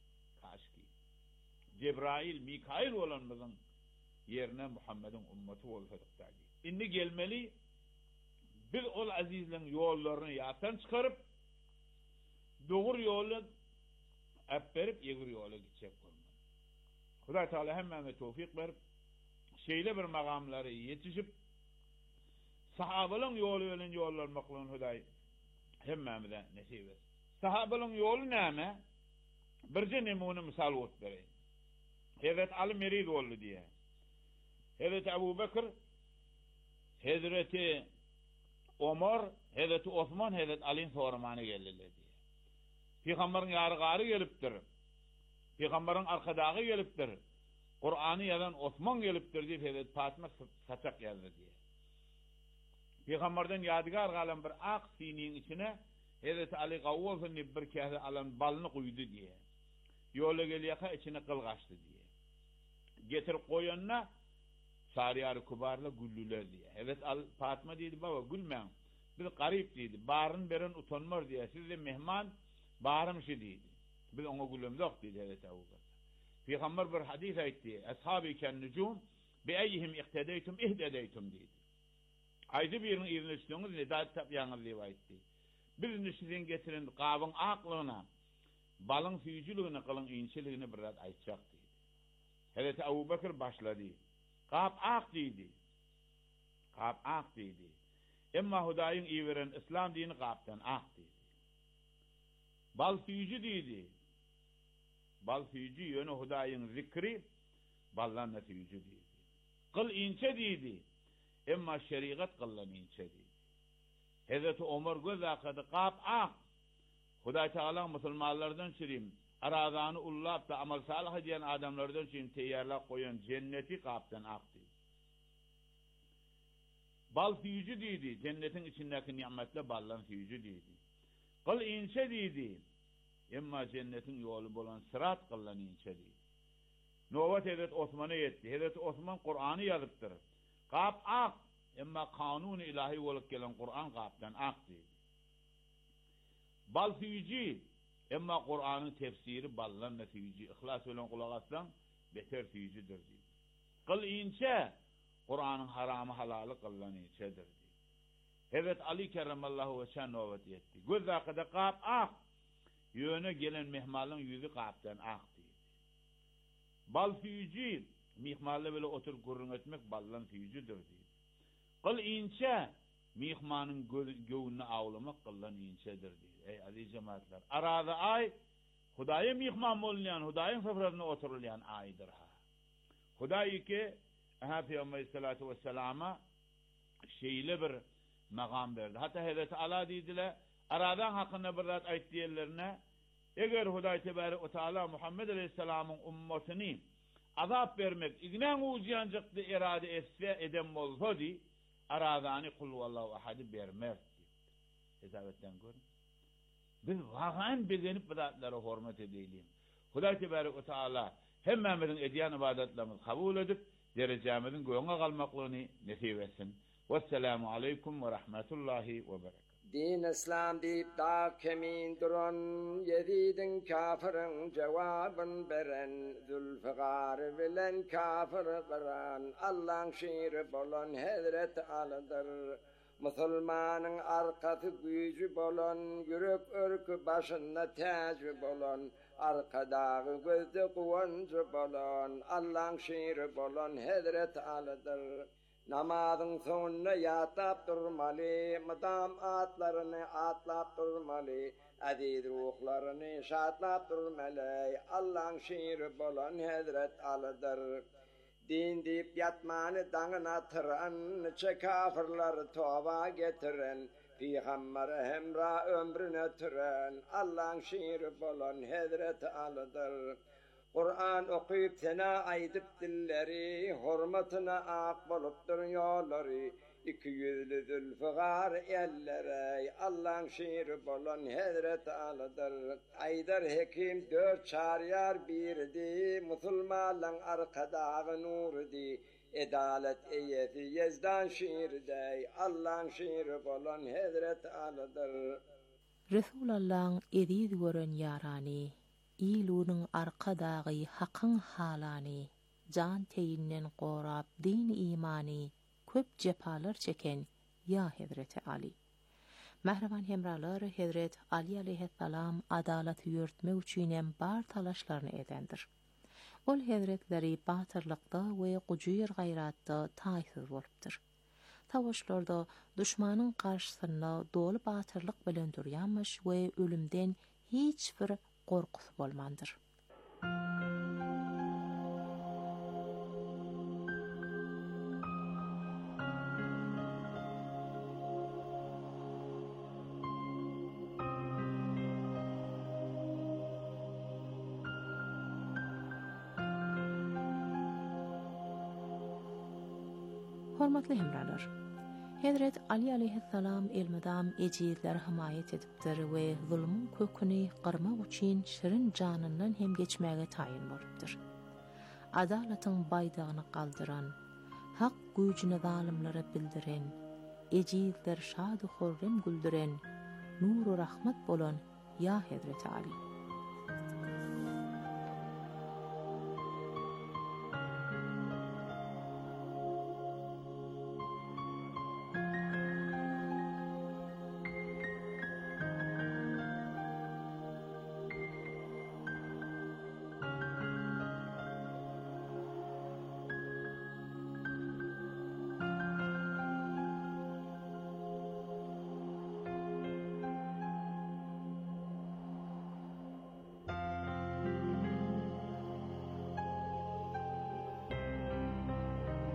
Cebrail, Mikail olanımızın yerine Muhammed'in ümmeti olsadık derdi. İndi gelmeli bir ol azizlerin yollarını yattan çıkarıp doğru yolu verip yeğir yola gidecek olmalı. Huday Teala hemen tevfik verip şeyle bir makamları yetişip sahabenin yolu ölen yollar maklun Huday hemen de nasip et. Sahabenin yolu neme? Bir nemune misal ot vereyim. Hazreti Ali merid oldu diye. Hazreti Ebu Bekir, Hazreti Ömer, Hazreti Osman, Hazreti Ali'nin sormanı geldiler diye. Peygamberin yarıgarı geliptir. Peygamberin arkadağı geliptir. Kur'an'ı yazan Osman geliptir diye Hazreti Fatıma saçak yazdı diye. Peygamberden yadigar kalan bir ak sinin içine Hazreti Ali Gavvaz'ın bir kese alan balını koydu diye. yola geliyaka içine kılgaçtı diye. Getir koyanına Sarıyarı kubarla güllüler diye. Evet Fatma dedi baba gülmeyin. Biz garip dedi. Barın beren utanmar diye. Siz de mehman barım şey dedi. Biz ona gülümdük dedi evet Ebu Bekir. Peygamber bir hadis aytti. Ashabi ken nucum bi eyyihim ihtedeytum ihtedeytum dedi. Aydı birinin izini istiyorsunuz nedat tapyanız rivayet dedi. Birini sizin getirin qabın aklına balın füyücülüğüne kılın inçiliğine bir rat aytacak dedi. Hazreti Ebu Bekir başladı. Qab aq dedi. Qab aq dedi. Emma Hudayın iyi veren İslam dini qabdan aq dedi. Bal füyücü dedi. Bal füyücü yönü Hudayın zikri ballan füyücü dedi. Qıl inçe dedi. Emma şeriat qıllan inçe dedi. Hazreti Ömer göz akıdı qab aq. Huday Teala Müslümanlardan çirim. Arazanı ullab da amal salih diyen adamlardan için teyyarlak koyan cenneti kaptan aktı. Bal füyücü dedi. Cennetin içindeki nimetle ballan füyücü dedi. Kıl inçe dedi. Emma cennetin yolu bolan sırat kıllan inçe dedi. Novat Hazreti Osman'a yetti. Hazreti Osman Kur'an'ı yazıptır. Kap ak. Emma kanun ilahi olup gelen Kur'an kaptan aktı. Bal füyücü. Emma Kur'an'ın tefsiri ballan netici. İhlas olan kulağasdan beter füyücüdür diyor. Kıl inçe Kur'an'ın haramı halalı kıllan inçedir diyor. Evet Ali kerramallahu veçen novat yetti. Göz akıda qab ak. Yöne gelen mehmalın yüzü qabdan ak diyor. Bal füyücü mihmalı böyle otur gurrun etmek ballan füyücüdür diyor. Kıl inçe mihmanın göğünü avlamak kıllan inçedir diyor. Ey aziz cemaatler. Arada ay Hudaya mihman olmayan, Hudayın sofrasına oturulayan aydır ha. Hudayı ki Peygamber Aleyhissalatu vesselama şeyle bir makam verdi. Hatta Hazreti Allah dediler aradan hakkında bir rat ayet diyenlerine eğer Huday Tebarek ve Teala Muhammed Aleyhisselam'ın ummetini azap vermek ignen uziyancıklı irade etse edem olsa di aradani kul vallahu ahadi vermez. Hezabetten görün. Biz vağan bezenip bidatlara hürmet edelim. Huday Tebarek ve Teala hemmemizin ediyen ibadetlerimizi kabul edip derecemizin göğüne kalmaklığını nasip etsin. Vesselamu aleyküm ve rahmetullahi ve berekatuhu. Din İslam deyip dağ kemin duran Yezidin kafirin cevabın beren Zülfiqar bilen kafir kıran Allah'ın şiiri bolan Hazret Ali'dir Müslümanın arkası gücü bolan Yürek örkü başında tacı bolan Arkadağı gözde kuvancı bolan Allah'ın şiiri bolan Hazret Ali'dir Namazın sonuna yatıp durmalı, madam atlarını atlap durmalı, aziz ruhlarını şatlap durmalı, Allah'ın şiiri bolan Hazret Ali'dir. Din deyip yatmanı dağına tıran, neçe kafirler tova getiren, Peygamber hemra ömrüne türen, Allah'ın şiiri bolan Hazret Ali'dir. Kur'an okuyup sana aydıp dilleri, hürmetine ak boluptur yolları, 200'lü Zülfiqar ellere, Allah'ın şiiri bolan Hazret Ali'dir. Aydar hekim 4 çariyar birdi, Müslümanların arkadağı nurdi, edalet eyeti Yezdan şiirde, Allah'ın şiiri bolan Hazret Ali'dir. Resulullah'ın edid gören yarani, İlunun arkadağı hakkın halani, can teyinnen qorab din imani, köp cepalar çeken ya Hazreti Ali. Mehriban hemralar Hazret Ali aleyhisselam adaleti yürütme üçinem bar talaşlarını edendir. Ol Hazretleri batırlıkta ve kucuyur gayratta taysız bolupdur. Tavaşlarda düşmanın karşısında dolu batırlık bilen duryanmış ve ölümden hiçbir korkusu bolmandır. Hormatly hemralar, Hazret Ali aleyhisselam elmadam ejizler himayet edipdir we zulmün köküni qırmak üçin şirin canından hem geçmäge tayin bolupdyr. Adalatyň baýdagyny galdyran, hak güýjüni zalimlere bildiren, ejizler şad-y hurrem güldüren, nuru rahmat bolan ya Hazret Ali.